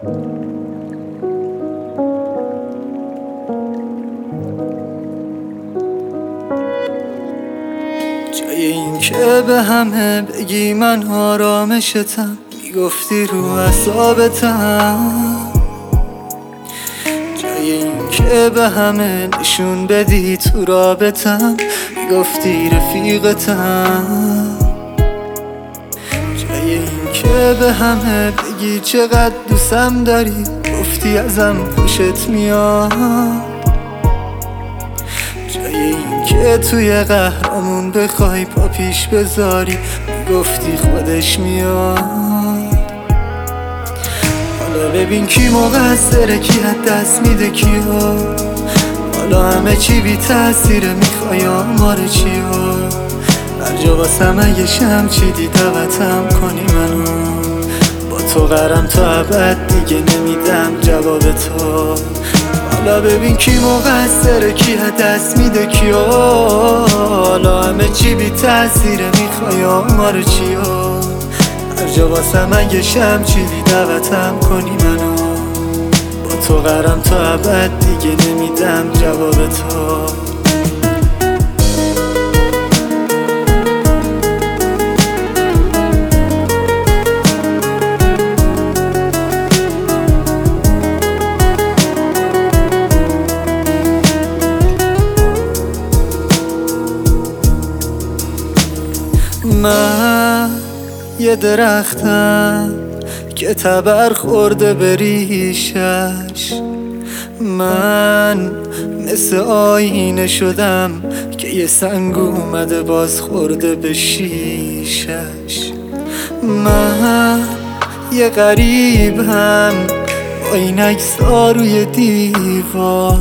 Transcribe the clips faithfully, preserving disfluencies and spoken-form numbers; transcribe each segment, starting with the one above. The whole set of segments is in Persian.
جای این که به همه بگی من آرامشتم، میگفتی رو اعصابتم. جای این که به همه نشون بدی تو رابطم، میگفتی رفیقتم. جای این که به همه بگی چقدر دوستم داری، گفتی ازم خوشت میاد. جای این که توی قهرمون بخوای پا پیش بذاری، گفتی خودش میاد. حالا ببین کی مقصره، کی از دست میده کیو. حالا همه چی بی تأثیره، میخوای آمار چیو. هر جا واسم اگه شم چیدی دعوتم کنی منو. با تو قرم تا ابد دیگه نمیدم جواب تو. حالا ببین کی مقصره، کی از دست میده کیو. حالا همه چی بی تأثیره، میخوای آمار چیو. هر جا واسم اگه شم چیدی دعوتم کنی منو. با تو قرم تا ابد دیگه نمیدم جواب تو. من یه درختم که تبر خورده به ریشش. من مثل آینه شدم که یه سنگ اومده باز خورده به شیشش. من یه غریبم با این عکس‌ها روی دیوار،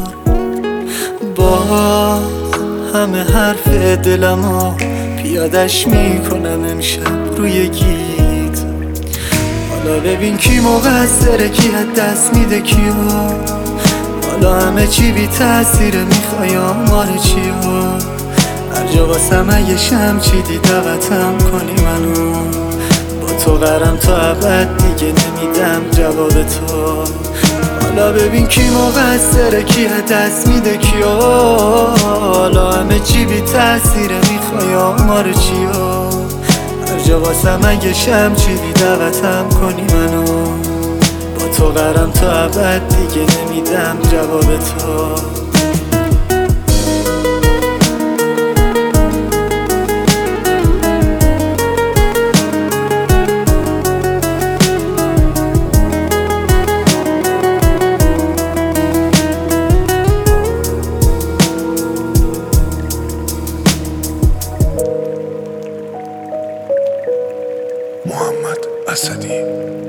باز همه حرف دلمو پیادش میکنم امشب روی گیت. حالا ببین کی مقصره، کی از دست میده کیو. حالا همه چی بی تأثیره، میخوای آمار چیو. هر جا واسم اگه شم چیدی دعوتم کنی منو. با تو قرم تا ابد دیگه نمیدم جواب تو. حالا ببین کی مقصره، کی از دست میده کیو. حالا همه چی بی تأثیره، میخوای آمار چیو. هر جا واسم اگه شم چیدی دعوتم کنی منو. با تو قرم تا ابد دیگه نمیدم جواب تو. محمد اسدی.